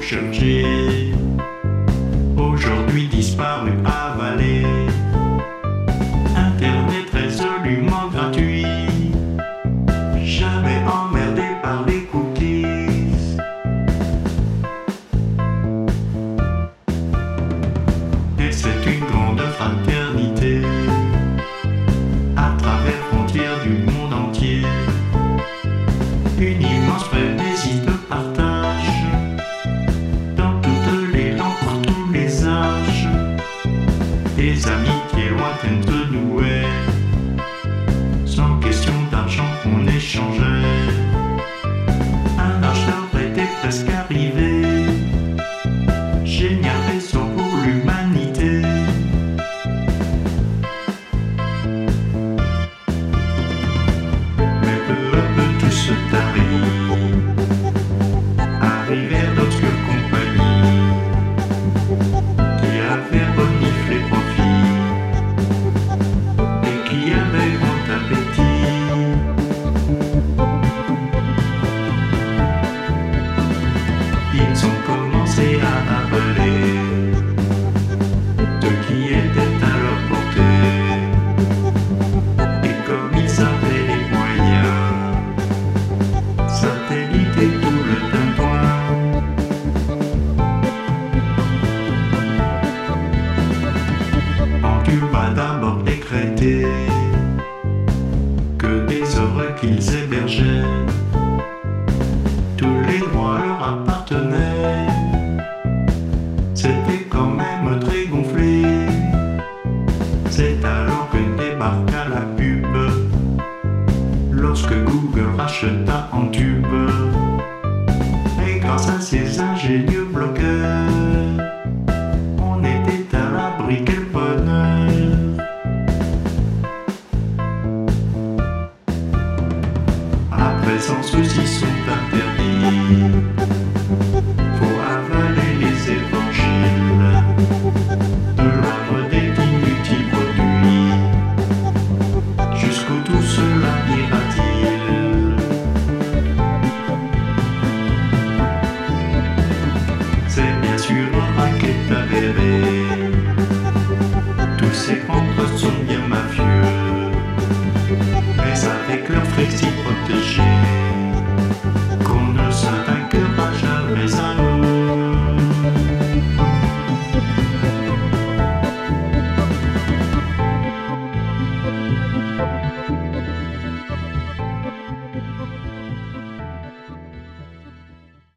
chercher. Aujourd'hui disparu, avalé. Internet résolument gratuit. Jamais emmerdé par les cookies. Et c'est une grande fraternité à travers frontières du monde entier. Une immense frénésie de partage dans toutes les langues, pour tous les âges. Des amitiés lointaines se nouaient, sans question d'argent qu'on échangeait. Un acheteur était presque arrivé. Génial réseau pour l'humanité. Mais peu à peu tout se tarit. Arrivèrent d'autres compagnies qui avaient reniflé profit et qui avaient grand appétit. Ils ont commencé à avaler ce qui était à leur portée. Et comme ils avaient les moyens, satellite et tout le tintouin, en Cuba d'abord décrété que des œuvres qu'ils hébergeaient, tous les droits leur appartenaient. C'était quand même très gonflé. C'est alors que débarqua la pub, lorsque Google racheta en tube. Et grâce à ces ingénieux bloqueurs,